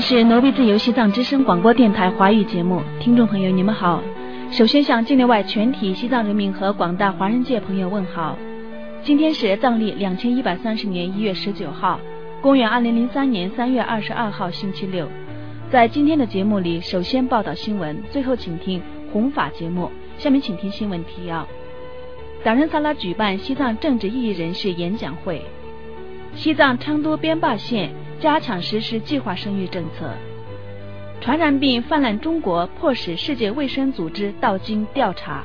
是挪威自由西藏之声广播电台华语节目，听众朋友你们好。首先向境内外全体西藏人民和广大华人界朋友问好。今天是藏历2130年1月19号，公元2003年3月22号星期六。在今天的节目里，首先报道新闻，最后请听弘法节目。下面请听新闻提要。达仁萨拉举办西藏政治异议人士演讲会。西藏昌都边坝县加强实施计划生育政策。传染病泛滥中国，迫使世界卫生组织到京调查。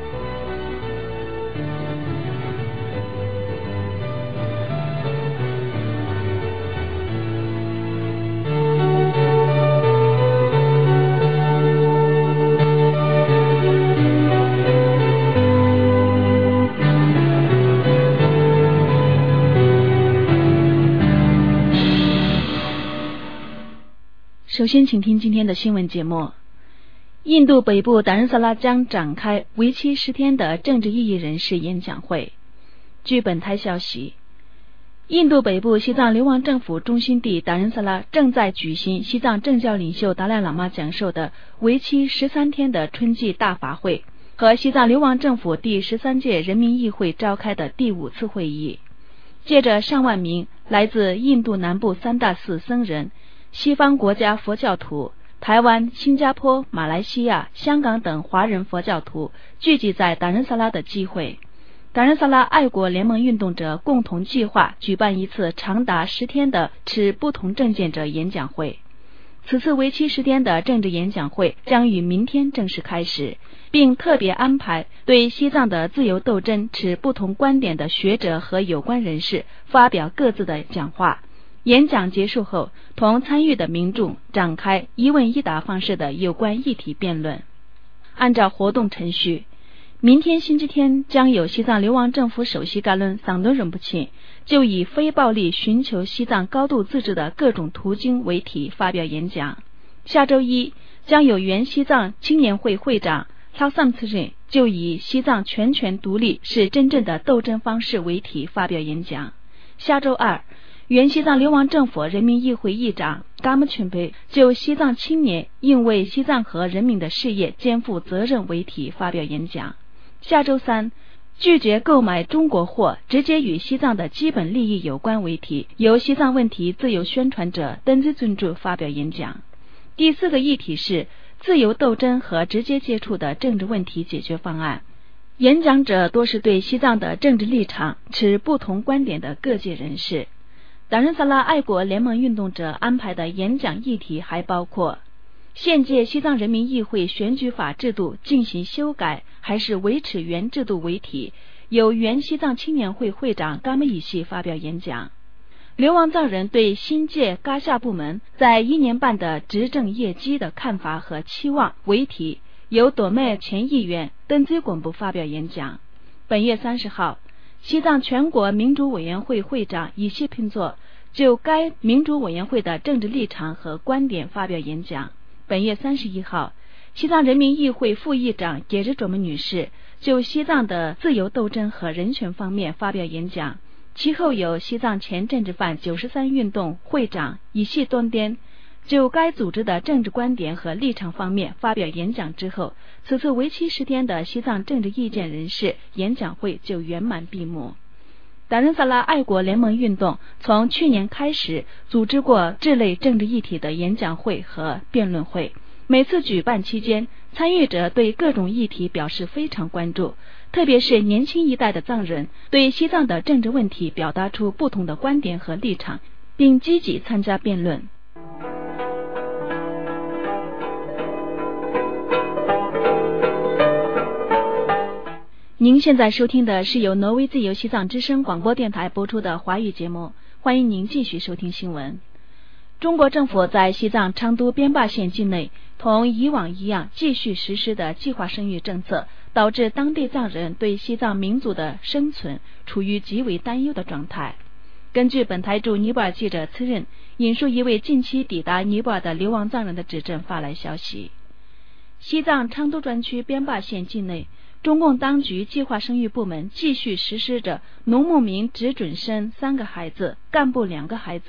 首先请听今天的新闻节目。印度北部达仁萨拉将展开为期10天的政治异议人士演讲会。据本台消息，印度北部西藏流亡政府中心地达仁萨拉正在举行西藏政教领袖达赖喇嘛讲授的为期13天的春季大法会和西藏流亡政府第13届人民议会召开的第5次会议。借着上万名来自印度南部3大寺僧人、西方国家佛教徒、台湾、新加坡、马来西亚、香港等华人佛教徒聚集在达仁萨拉的机会，达仁萨拉爱国联盟运动者共同计划举办一次长达10天的持不同政见者演讲会。此次为期10天的政治演讲会将于明天正式开始，并特别安排对西藏的自由斗争持不同观点的学者和有关人士发表各自的讲话。演讲结束后，同参与的民众展开一问一答方式的有关议题辩论。按照活动程序，明天星期天将有西藏流亡政府首席干伦桑敦仁布钦就以非暴力寻求西藏高度自治的各种途径为题发表演讲。下周一将有原西藏青年会会长拉萨姆次仁就以西藏全权独立是真正的斗争方式为题发表演讲。下周二原西藏流亡政府人民议会议长噶木群培就西藏青年应为西藏和人民的事业肩负责任为题发表演讲。下周三拒绝购买中国货直接与西藏的基本利益有关为题，由西藏问题自由宣传者登兹尊柱发表演讲。第4个议题是自由斗争和直接接触的政治问题解决方案。演讲者多是对西藏的政治立场持不同观点的各界人士。达仁萨拉爱国联盟运动者安排的演讲议题还包括现届西藏人民议会选举法制度进行修改还是维持原制度为题，由原西藏青年会会长噶木伊西发表演讲。流亡藏人对新届噶夏部门在1年半的执政业绩的看法和期望为题，由朵麦前议员登兹滚布发表演讲。本月30号西藏全国民主委员会会长伊西平佐就该民主委员会的政治立场和观点发表演讲。本月31号西藏人民议会副议长杰日卓木女士就西藏的自由斗争和人权方面发表演讲。其后有西藏前政治犯93运动会长伊西端颠就该组织的政治观点和立场方面发表演讲之后，此次为期10天的西藏政治意见人士演讲会就圆满闭幕。达仁萨拉爱国联盟运动从去年开始组织过这类政治议题的演讲会和辩论会，每次举办期间，参与者对各种议题表示非常关注，特别是年轻一代的藏人对西藏的政治问题表达出不同的观点和立场，并积极参加辩论。您现在收听的是由挪威自由西藏之声广播电台播出的华语节目，欢迎您继续收听新闻。中国政府在西藏昌都边坝县境内同以往一样继续实施的计划生育政策，导致当地藏人对西藏民族的生存处于极为担忧的状态。根据本台驻尼泊尔记者次任引述一位近期抵达尼泊尔的流亡藏人的指证发来消息，西藏昌都专区边坝县境内，中共当局计划生育部门继续实施着农牧民只准生3个孩子，干部2个孩子，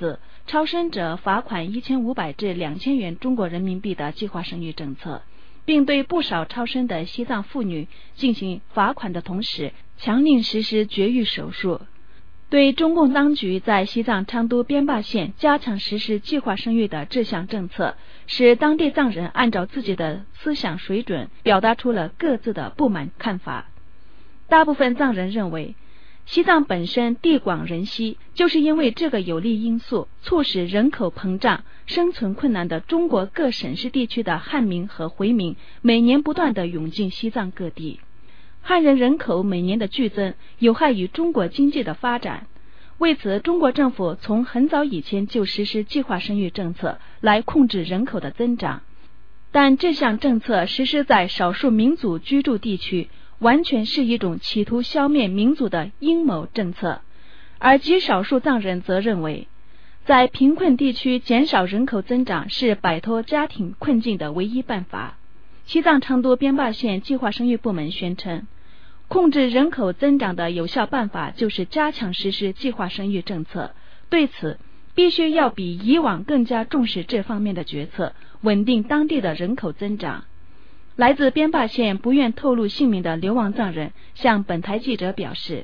超生者罚款1500至2000元中国人民币的计划生育政策，并对不少超生的西藏妇女进行罚款的同时，强令实施绝育手术。对中共当局在西藏昌都边坝县加强实施计划生育的这项政策，使当地藏人按照自己的思想水准表达出了各自的不满看法。大部分藏人认为，西藏本身地广人稀，就是因为这个有利因素，促使人口膨胀、生存困难的中国各省市地区的汉民和回民每年不断地涌进西藏各地。汉人人口每年的剧增有害于中国经济的发展，为此中国政府从很早以前就实施计划生育政策来控制人口的增长，但这项政策实施在少数民族居住地区，完全是一种企图消灭民族的阴谋政策。而极少数藏人则认为，在贫困地区减少人口增长是摆脱家庭困境的唯一办法。西藏昌都边坝县计划生育部门宣称，控制人口增长的有效办法就是加强实施计划生育政策，对此必须要比以往更加重视这方面的决策，稳定当地的人口增长。来自边坝县不愿透露姓名的流亡藏人向本台记者表示，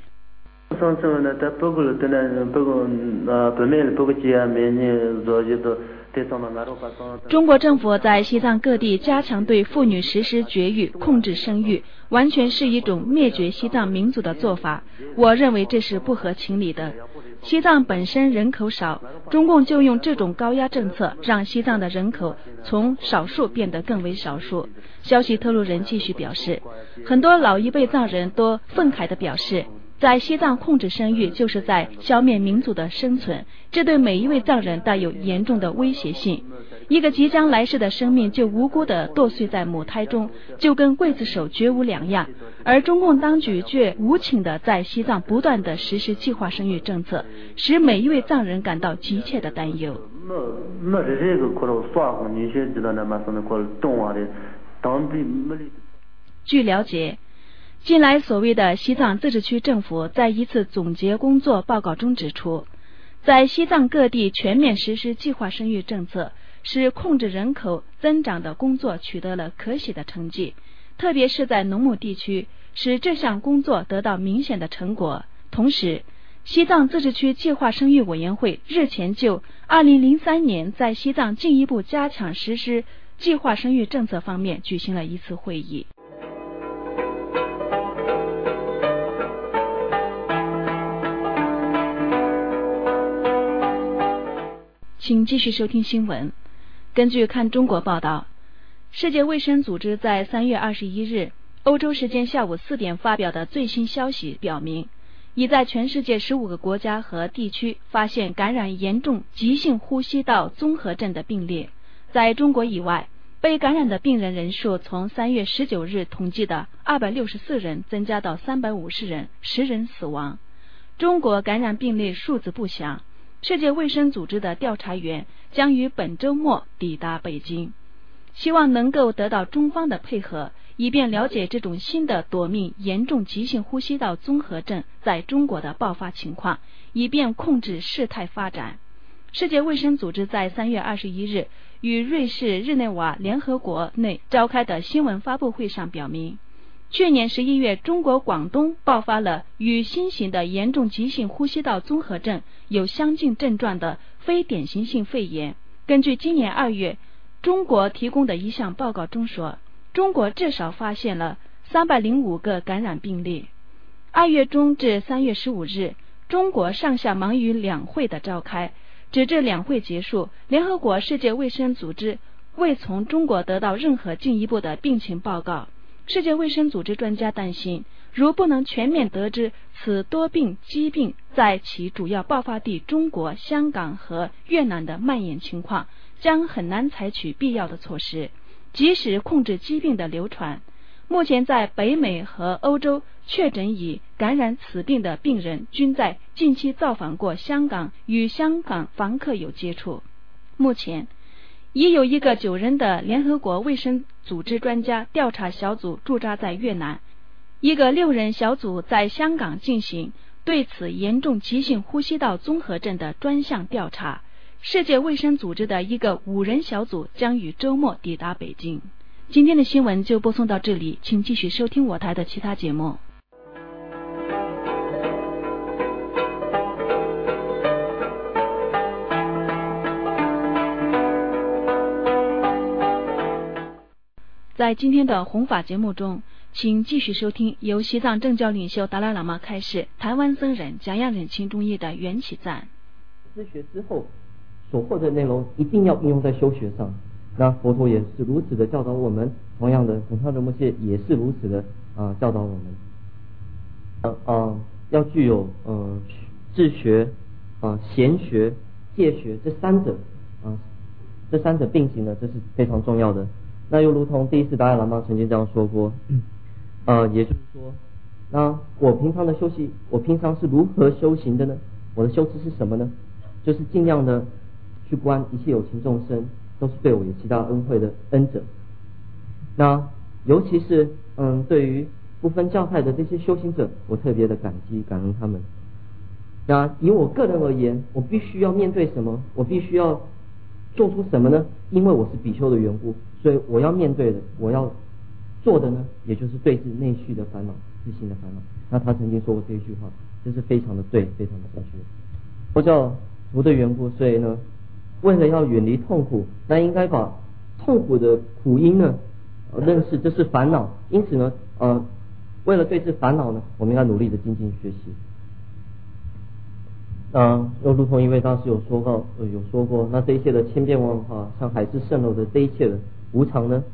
中国政府在西藏各地加强对妇女实施绝育、控制生育，完全是一种灭绝西藏民族的做法。我认为这是不合情理的。西藏本身人口少，中共就用这种高压政策让西藏的人口从少数变得更为少数。消息透露人继续表示，很多老一辈藏人都愤慨地表示，在西藏控制生育就是在消灭民族的生存，这对每一位藏人带有严重的威胁性。一个即将来世的生命就无辜地剁碎在母胎中，就跟刽子手绝无两样，而中共当局却无情地在西藏不断地实施计划生育政策，使每一位藏人感到急切的担忧。据了解，近来所谓的西藏自治区政府在一次总结工作报告中指出，在西藏各地全面实施计划生育政策，使控制人口增长的工作取得了可喜的成绩，特别是在农牧地区，使这项工作得到明显的成果。同时，西藏自治区计划生育委员会日前就2003年在西藏进一步加强实施计划生育政策方面举行了一次会议。请继续收听新闻。根据看中国报道，世界卫生组织在3月21日欧洲时间下午4点发表的最新消息表明，已在全世界15个国家和地区发现感染严重急性呼吸道综合症的病例。在中国以外，被感染的病人人数从3月19日统计的264人增加到350人，10人死亡。中国感染病例数字不详，世界卫生组织的调查员将于本周末抵达北京，希望能够得到中方的配合，以便了解这种新的夺命严重急性呼吸道综合症在中国的爆发情况，以便控制事态发展。世界卫生组织在3月21日与瑞士日内瓦联合国内召开的新闻发布会上表明，去年11月中国广东爆发了与新型的严重急性呼吸道综合症有相近症状的非典型性肺炎。根据今年2月中国提供的一项报告中说，中国至少发现了305个感染病例。2月中至3月15日，中国上下忙于两会的召开，直至两会结束，联合国世界卫生组织未从中国得到任何进一步的病情报告。世界卫生组织专家担心，如不能全面得知此多病疾病在其主要爆发地中国、香港和越南的蔓延情况，将很难采取必要的措施，及时控制疾病的流传。目前在北美和欧洲确诊已感染此病的病人均在近期造访过香港，与香港访客有接触。目前已有一个9人的联合国卫生组织专家调查小组驻扎在越南，一个6人小组在香港进行对此严重急性呼吸道综合症的专项调查， 世界卫生组织的一个5人小组将于周末抵达北京。今天的新闻就播送到这里，请继续收听我台的其他节目。在今天的弘法节目中，请继续收听由西藏政教领袖达赖喇嘛开示台湾僧人讲样忍轻中医的缘起赞。 知学之后所获的内容一定要应用在修学上，那佛陀也是如此的教导我们，同样的孔萨仁波切也是如此的教导我们。要具有智学、贤学、戒学这三者并行的，这是非常重要的。那又如同第一次达赖喇嘛曾经这样说过，也就是说，那我平常的修习，我平常是如何修行的呢？我的修持是什么呢？就是尽量的去观一切有情众生都是对我有极大恩惠的恩者。那尤其是对于不分教派的这些修行者，我特别的感激感恩他们。那以我个人而言，我必须要面对什么？我必须要做出什么呢？因为我是比丘的缘故，所以我要面对的，我要做的呢，也就是对治内续的烦恼、自信的烦恼。那他曾经说过这一句话，这是非常的对，非常的正确。佛教徒的缘故，所以呢，为了要远离痛苦，那应该把痛苦的苦因呢认识这是烦恼。因此呢，为了对治烦恼呢，我们要努力的精进学习。又如同一位大师有说过，那这一切的千变万化，像海市蜃楼的这一切的无常呢，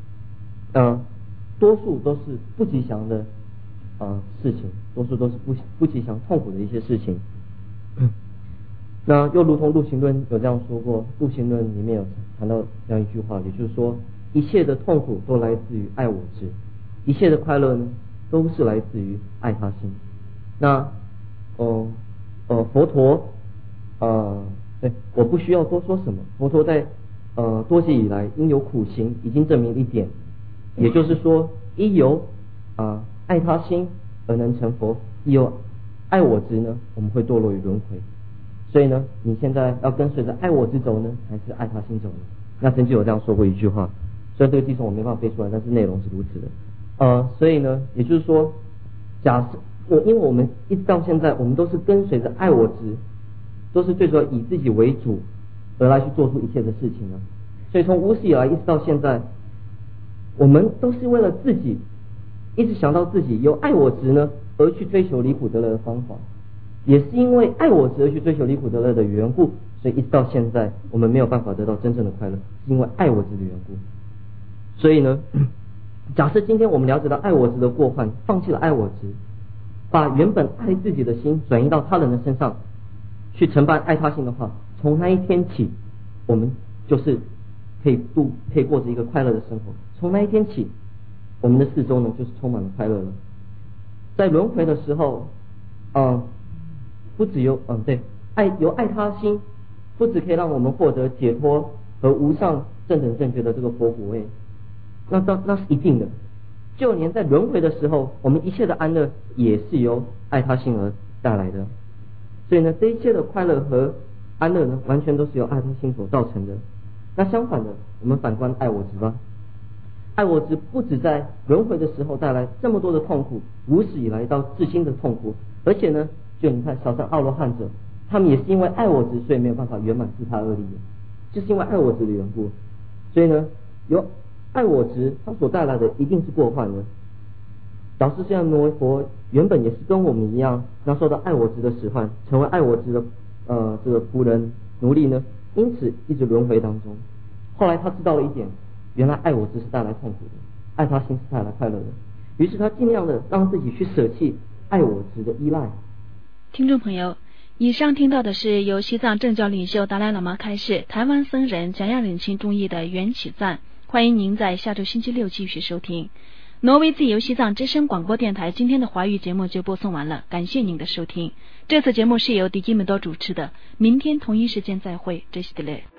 多数都是不吉祥的事情，多数都是不吉祥、痛苦的一些事情。那又如同入行论有这样说过，入行论里面有谈到这样一句话，也就是说，一切的痛苦都来自于爱我执，一切的快乐呢，都是来自于爱他心。那佛陀对，我不需要多说什么。佛陀在多劫以来因有苦行，已经证明一点，也就是说，一由爱他心而能成佛，一由爱我执呢，我们会堕落于轮回。所以呢，你现在要跟随着爱我执走呢，还是爱他心走呢？那曾经有这样说过一句话，虽然这个偈颂我没办法背出来，但是内容是如此的。所以呢，也就是说，假设因为我们一直到现在，我们都是跟随着爱我执，都是最主要以自己为主而来去做出一切的事情呢。所以从无始以来一直到现在，我们都是为了自己，一直想到自己由爱我执呢而去追求离苦得乐的方法。也是因为爱我执而去追求离苦得乐的缘故，所以一直到现在我们没有办法得到真正的快乐，是因为爱我执的缘故。所以呢，假设今天我们了解到爱我执的过患，放弃了爱我执，把原本爱自己的心转移到他人的身上去承办爱他心的话，从那一天起我们就是可以过着一个快乐的生活。从那一天起，我们的四周呢就是充满了快乐了。在轮回的时候不只有由爱他心，不只可以让我们获得解脱和无上正等正觉的这个佛果位，那是一定的。就连在轮回的时候，我们一切的安乐也是由爱他心而带来的。所以呢，这一切的快乐和安乐呢，完全都是由爱他心所造成的。那相反的，我们反观爱我执吧。爱我执不只在轮回的时候带来这么多的痛苦，无始以来到至今的痛苦，而且呢，就你看小乘阿罗汉者，他们也是因为爱我执，所以没有办法圆满自他二利的，就是因为爱我执的缘故。所以呢，由爱我执它所带来的一定是过患的。导师这样挪为佛原本也是跟我们一样，那受到爱我执的使唤，成为爱我执的这个仆人奴隶呢，因此一直轮回当中。后来他知道了一点，原来爱我执是带来痛苦的，爱他心是带来快乐的，于是他尽量的让自己去舍弃爱我执的依赖。 听众朋友，以上听到的是由西藏政教领袖达赖喇嘛开示台湾僧人讲样忍轻中医的缘起赞。欢迎您在下周星期六继续收听。挪威自由西藏之声广播电台今天的华语节目就播送完了，感谢您的收听。这次节目是由迪基门多主持的，明天同一时间再会，这是的嘞。